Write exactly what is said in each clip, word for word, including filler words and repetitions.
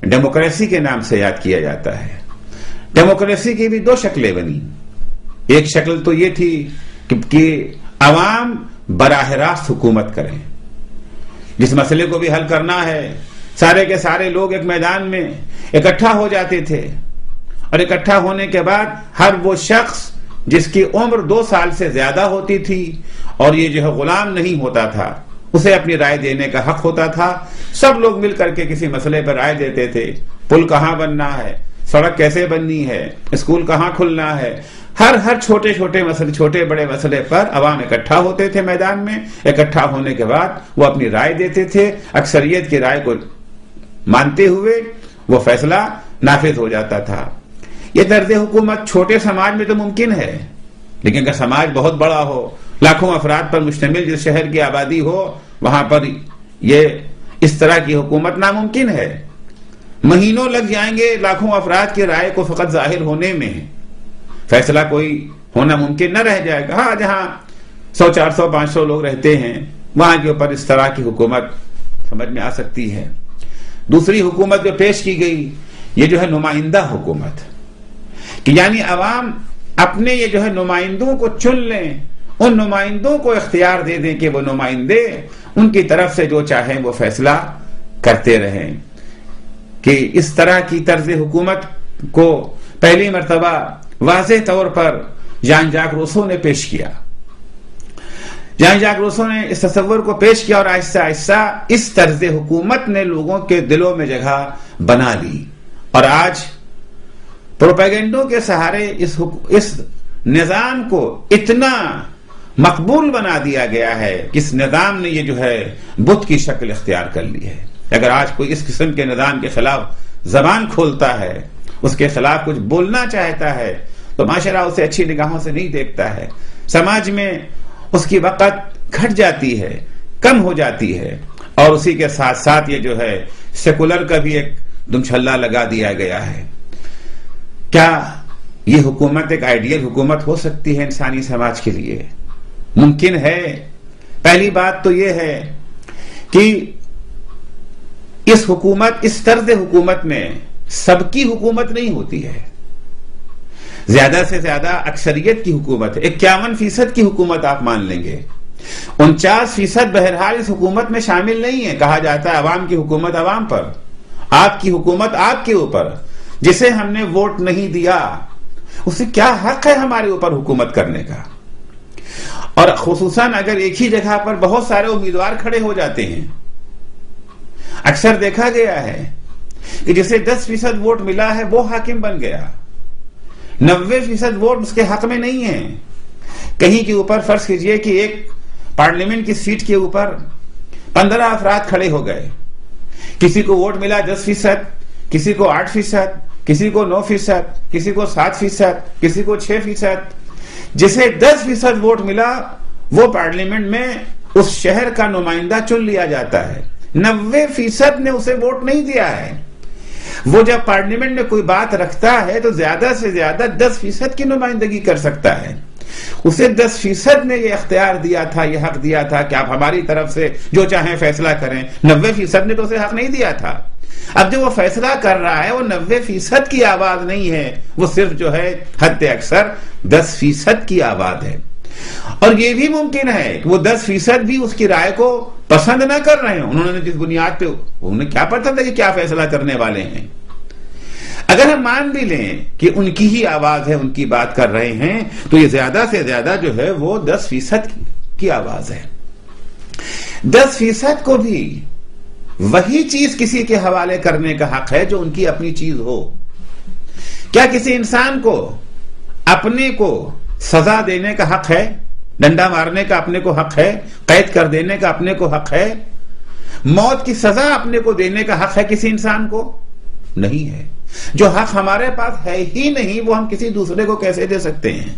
Democracy کے نام سے یاد کیا جاتا ہے۔ ڈیموکریسی کی بھی دو شکلیں بنی۔ ایک شکل تو یہ تھی کہ عوام براہ راست حکومت کریں، جس مسئلے کو بھی حل کرنا ہے سارے کے سارے لوگ ایک میدان میں اکٹھا ہو جاتے تھے، اور اکٹھا ہونے کے بعد ہر وہ شخص جس کی عمر دو سال سے زیادہ ہوتی تھی اور یہ جو ہے غلام نہیں ہوتا تھا، اسے اپنی رائے دینے کا حق ہوتا تھا۔ سب لوگ مل کر کے کسی مسئلے پر رائے دیتے تھے، پل کہاں بننا ہے، سڑک کیسے بننی ہے، اسکول کہاں کھلنا ہے، ہر ہر چھوٹے چھوٹے مسئلے چھوٹے بڑے مسئلے پر عوام اکٹھا ہوتے تھے میدان میں۔ اکٹھا ہونے کے بعد وہ اپنی رائے دیتے تھے، اکثریت کی رائے کو مانتے ہوئے وہ فیصلہ نافذ ہو جاتا تھا۔ یہ طرز حکومت چھوٹے سماج میں تو ممکن ہے، لیکن اگر سماج بہت بڑا ہو، لاکھوں افراد پر مشتمل جس شہر کی آبادی ہو، وہاں پر یہ اس طرح کی حکومت ناممکن ہے۔ مہینوں لگ جائیں گے لاکھوں افراد کی رائے کو فقط ظاہر ہونے میں، فیصلہ کوئی ہونا ممکن نہ رہ جائے گا۔ ہاں، جہاں سو چار سو پانچ سو لوگ رہتے ہیں وہاں کے اوپر اس طرح کی حکومت سمجھ میں آ سکتی ہے۔ دوسری حکومت جو پیش کی گئی یہ جو ہے نمائندہ حکومت، کہ یعنی عوام اپنے یہ جو ہے نمائندوں کو چن لیں، ان نمائندوں کو اختیار دے دیں کہ وہ نمائندے ان کی طرف سے جو چاہیں وہ فیصلہ کرتے رہیں۔ کہ اس طرح کی طرز حکومت کو پہلی مرتبہ واضح طور پر جان جاک روسو نے پیش کیا۔ جان جاک روسو نے اس تصور کو پیش کیا اور آہستہ آہستہ اس طرز حکومت نے لوگوں کے دلوں میں جگہ بنا لی، اور آج پروپیگنڈوں کے سہارے اس اس نظام کو اتنا مقبول بنا دیا گیا ہے کہ اس نظام نے یہ جو ہے بت کی شکل اختیار کر لی ہے۔ اگر آج کوئی اس قسم کے نظام کے خلاف زبان کھولتا ہے، اس کے خلاف کچھ بولنا چاہتا ہے، تو معاشرہ اسے اچھی نگاہوں سے نہیں دیکھتا ہے، سماج میں اس کی وقت گھٹ جاتی ہے، کم ہو جاتی ہے، اور اسی کے ساتھ ساتھ یہ جو ہے سیکولر کا بھی ایک دمچھلا لگا دیا گیا ہے۔ کیا یہ حکومت ایک آئیڈیل حکومت ہو سکتی ہے انسانی سماج کے لیے؟ ممکن ہے۔ پہلی بات تو یہ ہے کہ اس حکومت اس طرز حکومت میں سب کی حکومت نہیں ہوتی ہے، زیادہ سے زیادہ اکثریت کی حکومت ہے۔ اکیاون فیصد کی حکومت آپ مان لیں گے، انچاس فیصد بہرحال اس حکومت میں شامل نہیں ہے۔ کہا جاتا ہے عوام کی حکومت عوام پر، آپ کی حکومت آپ کے اوپر۔ جسے ہم نے ووٹ نہیں دیا اسے کیا حق ہے ہمارے اوپر حکومت کرنے کا؟ اور خصوصاً اگر ایک ہی جگہ پر بہت سارے امیدوار کھڑے ہو جاتے ہیں، اکثر دیکھا گیا ہے کہ جسے دس فیصد ووٹ ملا ہے وہ حاکم بن گیا، نوے فیصد ووٹ اس کے حق میں نہیں ہے۔ کہیں کے اوپر فرض کیجئے کہ ایک پارلیمنٹ کی سیٹ کے اوپر پندرہ افراد کھڑے ہو گئے، کسی کو ووٹ ملا دس فیصد، کسی کو آٹھ فیصد، کسی کو نو فیصد، کسی کو سات فیصد، کسی کو چھ فیصد۔ جسے دس فیصد ووٹ ملا وہ پارلیمنٹ میں اس شہر کا نمائندہ چن لیا جاتا ہے۔ نوے فیصد نے اسے ووٹ نہیں دیا ہے۔ وہ جب پارلیمنٹ میں کوئی بات رکھتا ہے تو زیادہ سے زیادہ دس فیصد کی نمائندگی کر سکتا ہے۔ اسے دس فیصد نے یہ اختیار دیا تھا، یہ حق دیا تھا کہ آپ ہماری طرف سے جو چاہیں فیصلہ کریں۔ نوے فیصد نے تو اسے حق نہیں دیا تھا۔ اب جو وہ فیصلہ کر رہا ہے وہ نوے فیصد کی آواز نہیں ہے، وہ صرف جو ہے حد اکثر دس فیصد کی آواز ہے۔ اور یہ بھی ممکن ہے کہ وہ دس فیصد بھی اس کی رائے کو پسند نہ کر رہے ہیں۔ انہوں نے جس بنیاد پہ انہیں کیا پتا تھا کہ کیا فیصلہ کرنے والے ہیں۔ اگر ہم مان بھی لیں کہ ان کی ہی آواز ہے، ان کی بات کر رہے ہیں، تو یہ زیادہ سے زیادہ جو ہے وہ دس فیصد کی آواز ہے۔ دس فیصد کو بھی وہی چیز کسی کے حوالے کرنے کا حق ہے جو ان کی اپنی چیز ہو۔ کیا کسی انسان کو اپنے کو سزا دینے کا حق ہے؟ ڈنڈا مارنے کا اپنے کو حق ہے؟ قید کر دینے کا اپنے کو حق ہے؟ موت کی سزا اپنے کو دینے کا حق ہے کسی انسان کو؟ نہیں ہے۔ جو حق ہمارے پاس ہے ہی نہیں وہ ہم کسی دوسرے کو کیسے دے سکتے ہیں؟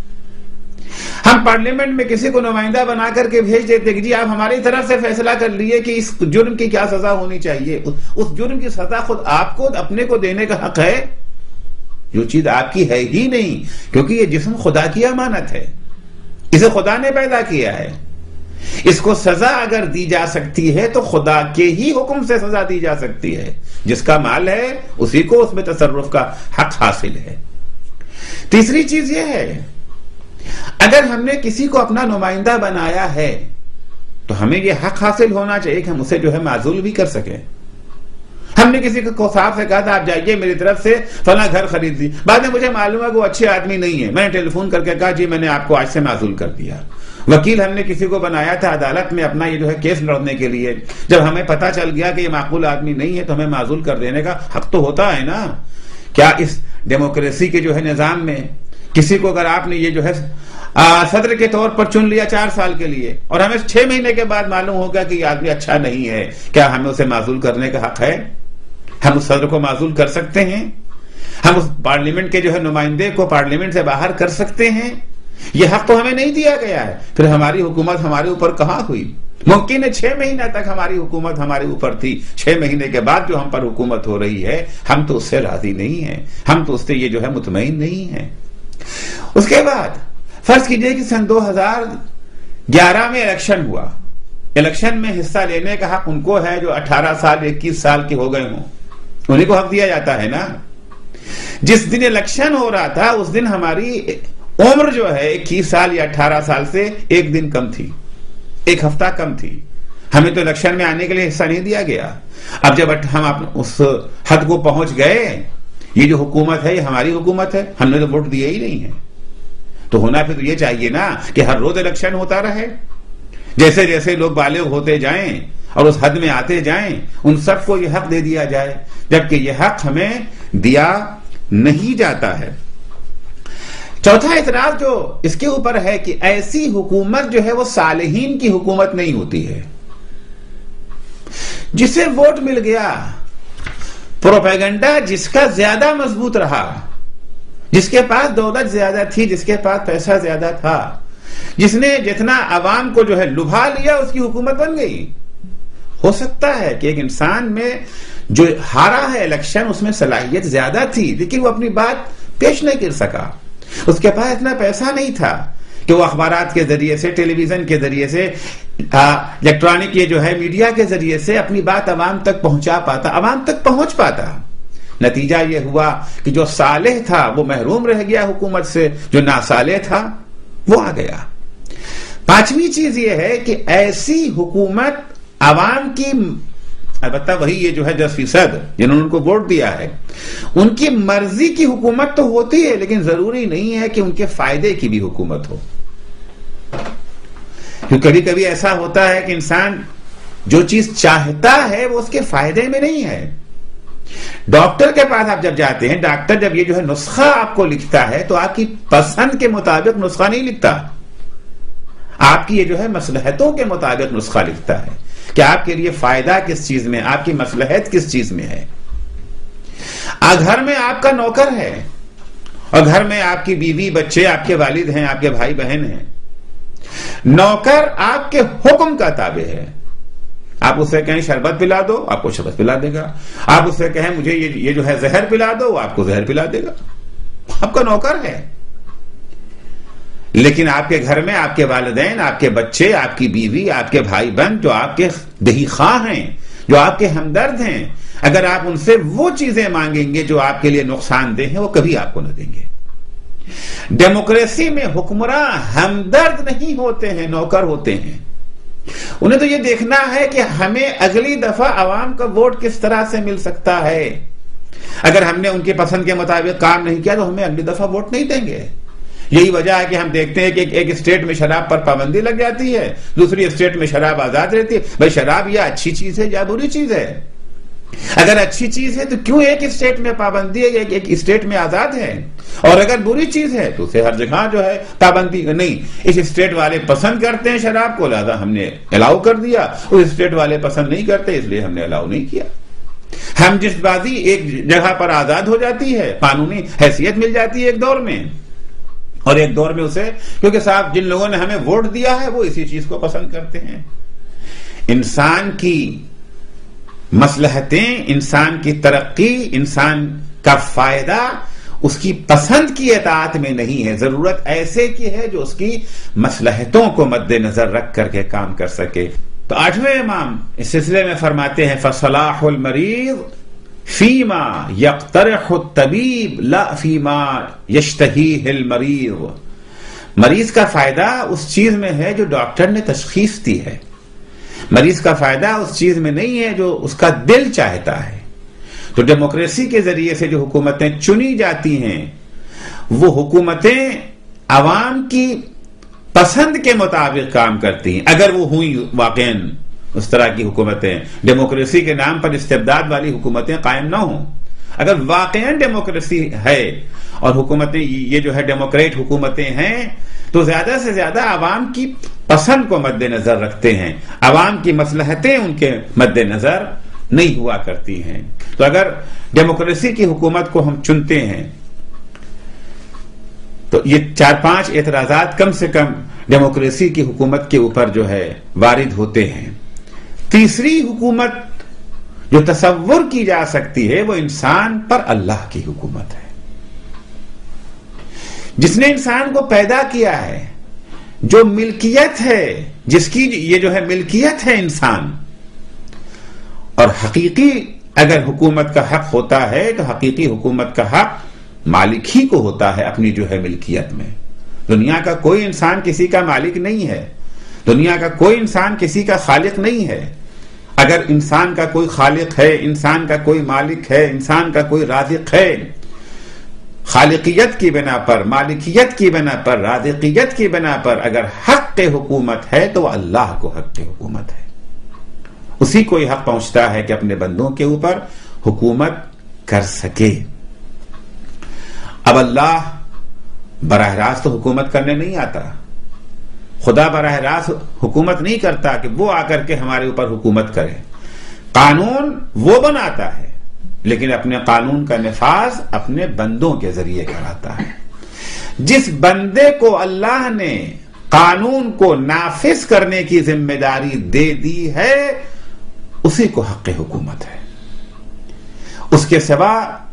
ہم پارلیمنٹ میں کسی کو نمائندہ بنا کر کے بھیج دیتے کہ جی آپ ہماری طرف سے فیصلہ کر لیے کہ اس جرم کی کیا سزا ہونی چاہیے۔ اس جرم کی سزا خود آپ کو اپنے کو دینے کا حق ہے جو چیز آپ کی ہے ہی نہیں، کیونکہ یہ جسم خدا کی امانت ہے، اسے خدا نے پیدا کیا ہے۔ اس کو سزا اگر دی جا سکتی ہے تو خدا کے ہی حکم سے سزا دی جا سکتی ہے. جس کا مال ہے اسی کو اس میں تصرف کا حق حاصل ہے. تیسری چیز یہ ہے، اگر ہم نے کسی کو اپنا نمائندہ بنایا ہے تو ہمیں یہ حق حاصل ہونا چاہیے کہ ہم اسے جو ہے معزول بھی کر سکیں. ہم نے کسی کو صاحب سے کہا تھا آپ جائیے میری طرف سے فلاں گھر خرید دی، بعد میں مجھے معلوم ہے کہ وہ اچھے آدمی نہیں ہے، میں نے ٹیلی فون کر کے کہا جی میں نے آپ کو آج سے معزول کر دیا. وکیل ہم نے کسی کو بنایا تھا عدالت میں اپنا یہ جو ہے کیس لڑنے کے لیے، جب ہمیں پتا چل گیا کہ یہ معقول آدمی نہیں ہے تو ہمیں معزول کر دینے کا حق تو ہوتا ہے نا. کیا اس ڈیموکریسی کے جو ہے نظام میں کسی کو اگر آپ نے یہ جو ہے صدر کے طور پر چن لیا چار سال کے لیے اور ہمیں چھ مہینے کے بعد معلوم ہوگا کہ یہ آدمی اچھا نہیں ہے، کیا ہمیں اسے معزول کرنے کا حق ہے؟ ہم اس صدر کو معزول کر سکتے ہیں؟ ہم اس پارلیمنٹ کے جو ہے نمائندے کو پارلیمنٹ سے باہر کر سکتے ہیں؟ یہ حق تو ہمیں نہیں دیا گیا ہے. پھر ہماری حکومت ہمارے اوپر کہاں ہوئی؟ ممکن ہے چھ مہینے تک ہماری حکومت ہمارے اوپر تھی، چھ مہینے کے بعد جو ہم پر حکومت ہو رہی ہے ہم تو اس سے راضی نہیں ہیں، ہم تو اس سے یہ جو ہے مطمئن نہیں ہیں. اس کے بعد فرض کیجئے کہ سن دو ہزار گیارہ میں الیکشن ہوا، الیکشن میں حصہ لینے کا حق ان کو ہے جو اٹھارہ سال اکیس سال کے ہو گئے ہوں، انہیں کو حق دیا جاتا ہے نا. جس دن الیکشن ہو رہا تھا اس دن ہماری عمر جو ہے اکیس سال یا اٹھارہ سال سے ایک دن کم تھی، ایک ہفتہ کم تھی. ہمیں تو الیکشن میں آنے کے لیے حصہ نہیں دیا گیا. اب جب ہم اس حد کو پہنچ گئے، یہ جو حکومت ہے یہ ہماری حکومت ہے، ہم نے تو ووٹ دیے ہی نہیں ہے، تو ہونا پھر یہ چاہیے نا کہ ہر روز الیکشن ہوتا رہے. جیسے جیسے لوگ بالغ ہوتے جائیں اور اس حد میں آتے جائیں ان سب کو یہ حق دے دیا جائے، جبکہ یہ حق ہمیں دیا نہیں جاتا ہے. چوتھا اعتراض جو اس کے اوپر ہے کہ ایسی حکومت جو ہے وہ صالحین کی حکومت نہیں ہوتی ہے. جسے ووٹ مل گیا، پروپیگنڈا جس کا زیادہ مضبوط رہا، جس کے پاس دولت زیادہ تھی، جس کے پاس پیسہ زیادہ تھا، جس نے جتنا عوام کو جو ہے لبھا لیا اس کی حکومت بن گئی. ہو سکتا ہے کہ ایک انسان میں جو ہارا ہے الیکشن اس میں صلاحیت زیادہ تھی لیکن وہ اپنی بات پیش نہیں کر سکا، اس کے پاس اتنا پیسہ نہیں تھا کہ وہ اخبارات کے ذریعے سے، ٹیلی ویژن کے ذریعے سے، الیکٹرانک یہ جو ہے میڈیا کے ذریعے سے اپنی بات عوام تک پہنچا پاتا، عوام تک پہنچ پاتا. نتیجہ یہ ہوا کہ جو صالح تھا وہ محروم رہ گیا حکومت سے، جو ناصالح تھا وہ آ گیا. پانچویں چیز یہ ہے کہ ایسی حکومت عوام کی، البتہ وہی یہ جو ہے دس فیصد جنہوں نے ان کو ووٹ دیا ہے، ان کی مرضی کی حکومت تو ہوتی ہے لیکن ضروری نہیں ہے کہ ان کے فائدے کی بھی حکومت ہو. کیونکہ کبھی کبھی ایسا ہوتا ہے کہ انسان جو چیز چاہتا ہے وہ اس کے فائدے میں نہیں ہے. ڈاکٹر کے پاس آپ جب جاتے ہیں، ڈاکٹر جب یہ جو ہے نسخہ آپ کو لکھتا ہے تو آپ کی پسند کے مطابق نسخہ نہیں لکھتا، آپ کی یہ جو ہے مصلحتوں کے مطابق نسخہ لکھتا ہے کہ آپ کے لیے فائدہ کس چیز میں، آپ کی مصلحت کس چیز میں ہے. گھر میں آپ کا نوکر ہے اور گھر میں آپ کی بیوی، بچے، آپ کے والد ہیں، آپ کے بھائی بہن ہیں. نوکر آپ کے حکم کا تابع ہے. آپ اس سے کہیں شربت پلا دو، آپ کو شربت پلا دے گا. آپ اس سے کہیں مجھے یہ جو ہے زہر پلا دو، وہ آپ کو زہر پلا دے گا. آپ کا نوکر ہے. لیکن آپ کے گھر میں آپ کے والدین، آپ کے بچے، آپ کی بیوی، آپ کے بھائی بہن جو آپ کے دہی خواہ ہیں، جو آپ کے ہمدرد ہیں، اگر آپ ان سے وہ چیزیں مانگیں گے جو آپ کے لیے نقصان دہ ہیں وہ کبھی آپ کو نہ دیں گے. ڈیموکریسی میں حکمراں ہمدرد نہیں ہوتے ہیں، نوکر ہوتے ہیں. انہیں تو یہ دیکھنا ہے کہ ہمیں اگلی دفعہ عوام کا ووٹ کس طرح سے مل سکتا ہے. اگر ہم نے ان کی پسند کے مطابق کام نہیں کیا تو ہمیں اگلی دفعہ ووٹ نہیں دیں گے. یہی وجہ ہے کہ ہم دیکھتے ہیں کہ ایک اسٹیٹ میں شراب پر پابندی لگ جاتی ہے، دوسری اسٹیٹ میں شراب آزاد رہتی ہے. بھائی شراب یا اچھی چیز ہے یا بری چیز ہے؟ اگر اچھی چیز ہے تو کیوں ایک اسٹیٹ میں پابندی ہے، ایک اسٹیٹ میں آزاد ہے؟ اور اگر بری چیز ہے تو اسے ہر جگہ جو ہے پابندی نہیں. اس اسٹیٹ والے پسند کرتے ہیں شراب کو، لہذا ہم نے الاؤ کر دیا. اس اسٹیٹ والے پسند نہیں کرتے اس لیے ہم نے الاؤ نہیں کیا. ہم جس بازی ایک جگہ پر آزاد ہو جاتی ہے، قانونی حیثیت مل جاتی ہے ایک دور میں، اور ایک دور میں اسے، کیونکہ صاحب جن لوگوں نے ہمیں ووٹ دیا ہے وہ اسی چیز کو پسند کرتے ہیں. انسان کی مصلحتیں، انسان کی ترقی، انسان کا فائدہ اس کی پسند کی اطاعت میں نہیں ہے، ضرورت ایسے کی ہے جو اس کی مصلحتوں کو مد نظر رکھ کر کے کام کر سکے۔ تو آٹھویں امام اس سلسلے میں فرماتے ہیں فصلاح المریض فیما یقترح الطبیب لا فیما یشتہیہ المریض، مریض کا فائدہ اس چیز میں ہے جو ڈاکٹر نے تشخیص دی ہے، مریض کا فائدہ اس چیز میں نہیں ہے جو اس کا دل چاہتا ہے۔ تو ڈیموکریسی کے ذریعے سے جو حکومتیں چنی جاتی ہیں وہ حکومتیں عوام کی پسند کے مطابق کام کرتی ہیں، اگر وہ ہوئی واقعاً اس طرح کی حکومتیں، ڈیموکریسی کے نام پر استبداد والی حکومتیں قائم نہ ہوں، اگر واقعاً ڈیموکریسی ہے اور حکومتیں یہ جو ہے ڈیموکریٹ حکومتیں ہیں تو زیادہ سے زیادہ عوام کی پسند کو مد نظر رکھتے ہیں، عوام کی مصلحتیں ان کے مد نظر نہیں ہوا کرتی ہیں۔ تو اگر ڈیموکریسی کی حکومت کو ہم چنتے ہیں تو یہ چار پانچ اعتراضات کم سے کم ڈیموکریسی کی حکومت کے اوپر جو ہے وارد ہوتے ہیں۔ تیسری حکومت جو تصور کی جا سکتی ہے وہ انسان پر اللہ کی حکومت ہے، جس نے انسان کو پیدا کیا ہے، جو ملکیت ہے، جس کی یہ جو ہے ملکیت ہے انسان، اور حقیقی اگر حکومت کا حق ہوتا ہے تو حقیقی حکومت کا حق مالک ہی کو ہوتا ہے اپنی جو ہے ملکیت میں۔ دنیا کا کوئی انسان کسی کا مالک نہیں ہے، دنیا کا کوئی انسان کسی کا خالق نہیں ہے۔ اگر انسان کا کوئی خالق ہے، انسان کا کوئی مالک ہے، انسان کا کوئی رازق ہے، خالقیت کی بنا پر، مالکیت کی بنا پر، رازقیت کی بنا پر اگر حق حکومت ہے تو وہ اللہ کو حق حکومت ہے، اسی کو یہ حق پہنچتا ہے کہ اپنے بندوں کے اوپر حکومت کر سکے۔ اب اللہ براہ راست حکومت کرنے نہیں آتا، خدا براہ راست حکومت نہیں کرتا کہ وہ آ کر کے ہمارے اوپر حکومت کرے، قانون وہ بناتا ہے لیکن اپنے قانون کا نفاذ اپنے بندوں کے ذریعے کراتا ہے۔ جس بندے کو اللہ نے قانون کو نافذ کرنے کی ذمہ داری دے دی ہے اسی کو حق حکومت ہے، اس کے سوا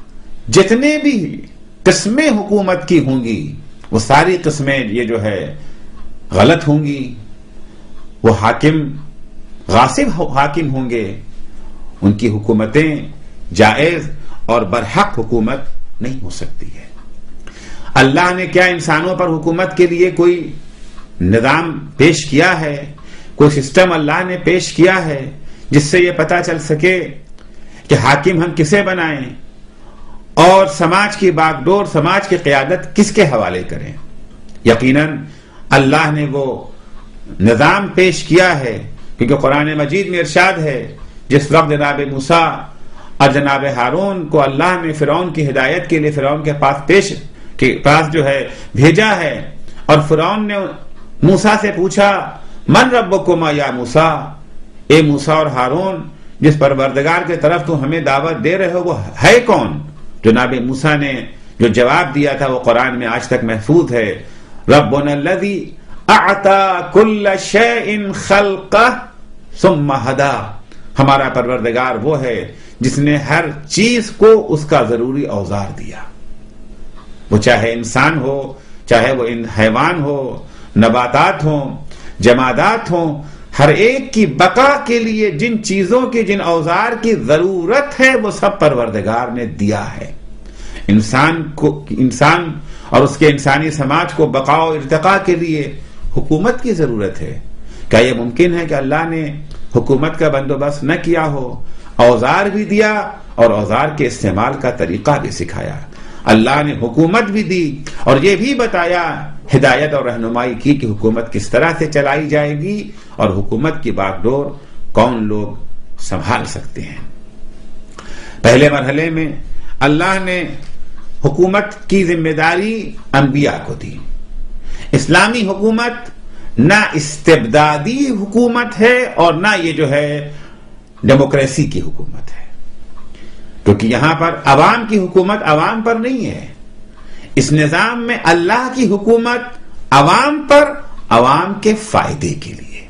جتنے بھی قسمیں حکومت کی ہوں گی وہ ساری قسمیں یہ جو ہے غلط ہوں گی، وہ حاکم غاصب حاکم ہوں گے، ان کی حکومتیں جائز اور برحق حکومت نہیں ہو سکتی ہے۔ اللہ نے کیا انسانوں پر حکومت کے لیے کوئی نظام پیش کیا ہے، کوئی سسٹم اللہ نے پیش کیا ہے جس سے یہ پتا چل سکے کہ حاکم ہم کسے بنائیں اور سماج کی باغ ڈور، سماج کی قیادت کس کے حوالے کریں؟ یقیناً اللہ نے وہ نظام پیش کیا ہے، کیونکہ قرآن مجید میں ارشاد ہے جس وقت جناب موسیٰ اور جناب ہارون کو اللہ نے فرعون کی ہدایت کے لیے فرعون کے پاس پیش کے پاس جو ہے بھیجا ہے، اور فرعون نے موسیٰ سے پوچھا من ربکما یا موسیٰ، اے موسیٰ اور ہارون جس پروردگار کے طرف تو ہمیں دعوت دے رہے ہو وہ ہے کون؟ جناب موسیٰ نے جو جواب دیا تھا وہ قرآن میں آج تک محفوظ ہے، ربنا الذی اعطى كل شيء خلقه ثم هدى، ہمارا پروردگار وہ ہے جس نے ہر چیز کو اس کا ضروری اوزار دیا، وہ چاہے انسان ہو، چاہے وہ حیوان ہو، نباتات ہوں، جمادات ہوں، ہر ایک کی بقا کے لیے جن چیزوں کی جن اوزار کی ضرورت ہے وہ سب پروردگار نے دیا ہے۔ انسان کو انسان اور اس کے انسانی سماج کو بقا و ارتقاء کے لیے حکومت کی ضرورت ہے۔ کیا یہ ممکن ہے کہ اللہ نے حکومت کا بندوبست نہ کیا ہو؟ اوزار بھی دیا اور اوزار کے استعمال کا طریقہ بھی سکھایا، اللہ نے حکومت بھی دی اور یہ بھی بتایا، ہدایت اور رہنمائی کی کہ حکومت کس طرح سے چلائی جائے گی اور حکومت کی باغ ڈور کون لوگ سنبھال سکتے ہیں۔ پہلے مرحلے میں اللہ نے حکومت کی ذمہ داری انبیاء کو دی۔ اسلامی حکومت نہ استبدادی حکومت ہے اور نہ یہ جو ہے ڈیموکریسی کی حکومت ہے، کیونکہ یہاں پر عوام کی حکومت عوام پر نہیں ہے۔ اس نظام میں اللہ کی حکومت عوام پر، عوام کے فائدے کے لیے،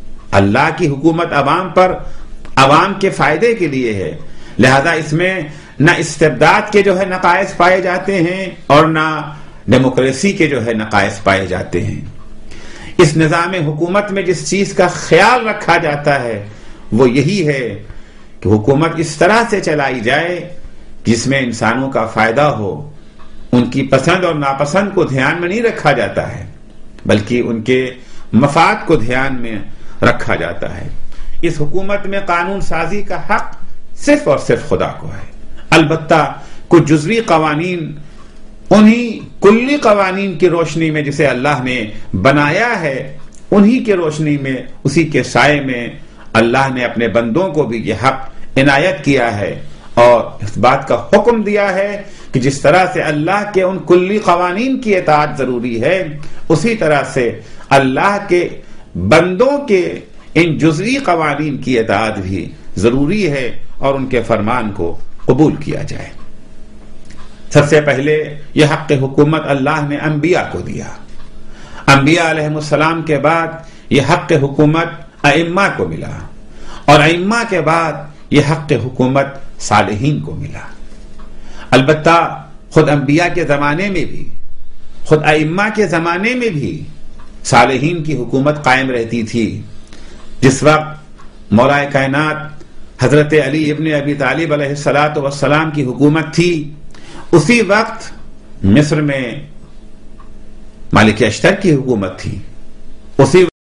اللہ کی حکومت عوام پر عوام کے فائدے کے لیے ہے، لہذا اس میں نہ استبداد کے جو ہے نقائص پائے جاتے ہیں اور نہ ڈیموکریسی کے جو ہے نقائص پائے جاتے ہیں۔ اس نظام حکومت میں جس چیز کا خیال رکھا جاتا ہے وہ یہی ہے کہ حکومت اس طرح سے چلائی جائے جس میں انسانوں کا فائدہ ہو، ان کی پسند اور ناپسند کو دھیان میں نہیں رکھا جاتا ہے بلکہ ان کے مفاد کو دھیان میں رکھا جاتا ہے۔ اس حکومت میں قانون سازی کا حق صرف اور صرف خدا کو ہے، البتہ کچھ جزوی قوانین انہی کلی قوانین کی روشنی میں جسے اللہ نے بنایا ہے، انہی کی روشنی میں، اسی کے سائے میں اللہ نے اپنے بندوں کو بھی یہ حق عنایت کیا ہے اور اس بات کا حکم دیا ہے کہ جس طرح سے اللہ کے ان کلی قوانین کی اطاعت ضروری ہے، اسی طرح سے اللہ کے بندوں کے ان جزوی قوانین کی اطاعت بھی ضروری ہے اور ان کے فرمان کو قبول کیا جائے۔ سب سے پہلے یہ حق حکومت اللہ نے انبیاء کو دیا، انبیاء علیہ السلام کے بعد یہ حق حکومت ائمہ کو ملا اور ائمہ کے بعد یہ حق حکومت صالحین کو ملا۔ البتہ خود انبیاء کے زمانے میں بھی، خود ائمہ کے زمانے میں بھی صالحین کی حکومت قائم رہتی تھی۔ جس وقت مولا کائنات حضرت علی ابن ابی طالب علیہ الصلاۃ والسلام کی حکومت تھی، اسی وقت مصر میں مالک اشتر کی حکومت تھی، اسی